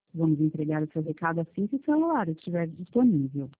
Vamos entregar o seu recado assim que o celular estiver disponível.